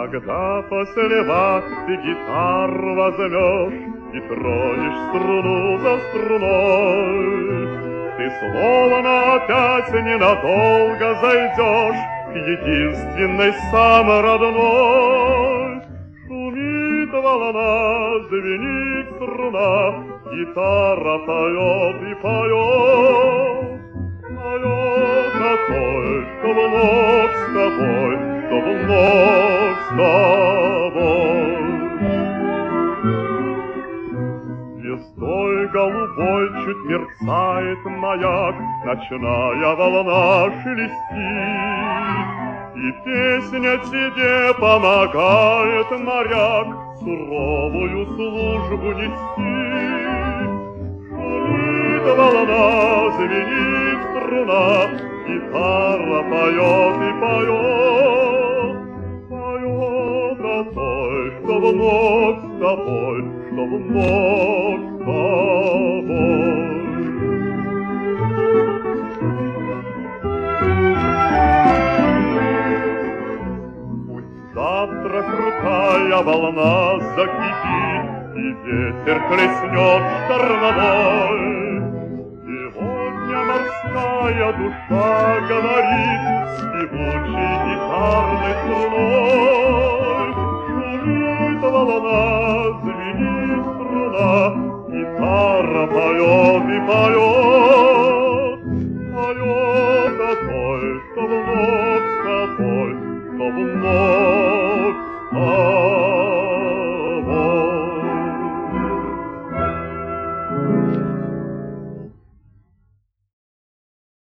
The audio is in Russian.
Когда после вахты гитару возьмешь и тронешь струну за струной, ты словно опять ненадолго зайдешь к единственной самой родной. Шумит волна, звенит струна, гитара поет и поет. Поет о той, что вновь с тобой, что вновь с тобой. Звездой голубой чуть мерцает маяк, ночная волна шелестит, и песня тебе помогает, моряк, суровую службу нести. Шумит волна, звенит струна, гитара поет и поет. Поет о той, что вновь с тобой, что вновь с тобой. Пусть завтра крутая волна закипит, и ветер хлестнет штормовой. Сегодня морская душа говорит с певучей гитарной струной. Шумит волна, звенит струна, гитара поет и поет.